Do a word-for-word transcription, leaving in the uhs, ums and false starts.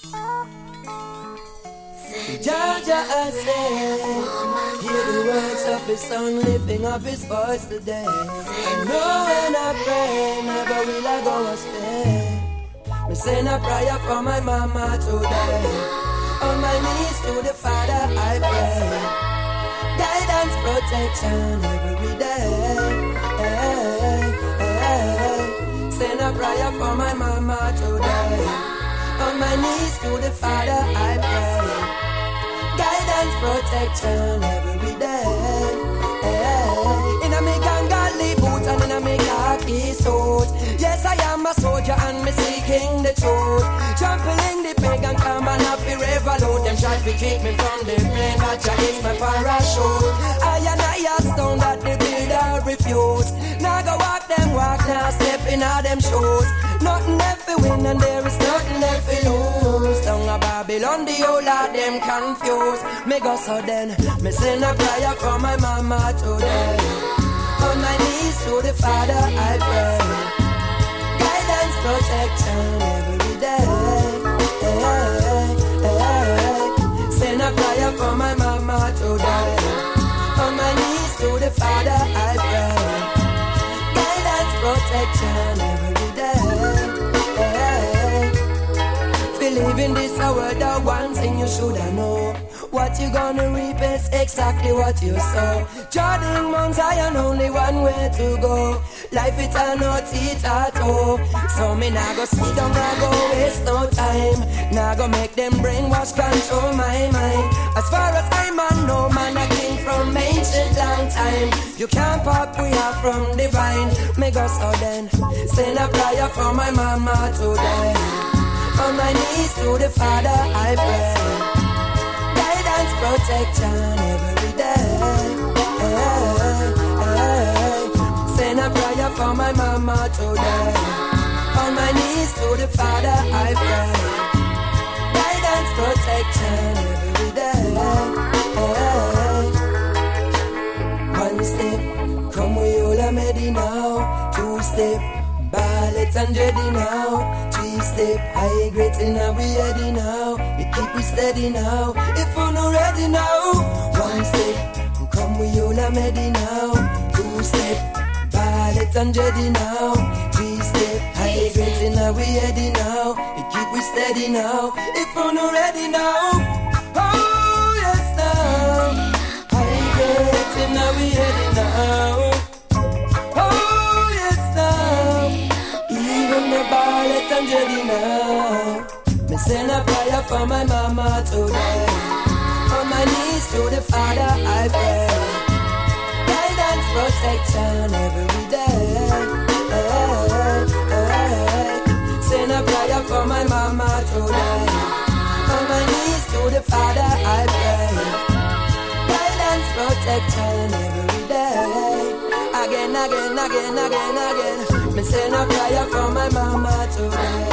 Georgia, I say, hear the words of his son lifting up his voice today. I know when I pray, never will I go astray. Me send a prayer for my mama today. On my knees to the Father I pray. Guidance, protection every day. Hey, hey. Send a prayer for my mama today. On my knees to the Father I pray. Guidance, protection every day. Hey. In a me gangali boots and in a me khaki suit. Yes, I am a soldier and me seeking the truth. Trampling the pagan camp and happy revolute. Them try to keep me from the plane, but I is my parachute. I and I a stone that the builder refuse. Now go walk them walk, now step in all them shoes. Nothing left to win and there is nothing left to lose. Down a Babylon, the whole lot them confused. Me go so then, me send a prayer for my mama today. On my knees to the Father I pray. Guidance, protection every day. Hey, hey, hey. Send a prayer for my mama today. On my knees to the Father I pray. Guidance, protection every day. Hey. Believe in this a word, the one thing you shoulda know. What you gonna reap is exactly what you sow. Jordan Mount Zion, only one way to go. Life it a no teeth at all. So me nah go sit down, nah go waste no time. Nah go make them brainwash control my mind. As far as I'm man, no man a king from ancient long time. You can't pop, we are from divine. Me go so then, send a prayer for my mama today. On my knees to the Father I pray. Guidance, protection every day. Hey, hey. Send a prayer for my mama today. On my knees to the Father I pray. Guidance, protection every day. Hey. One step, come we all are ready now. Two step, Ballet and Jedi now. Three step, high grades in our we ready now. We keep we steady now. If we're not ready now. One step, come we all are ready now. Two step, Ballet and Jedi now. Three step, high grades in our we ready now. We keep we steady now. If we're not ready now. Oh yes now. High grades in our we ready now. Me Ballet and Jedi now. Me send a prayer for my mama today. On my knees to the Father I pray. Guidance, protection every day. Hey, hey. Send a prayer for my mama today. On my knees to the Father I pray. Guidance, protection every day. Again, again, again, again, again. Me send a prayer for my mama today.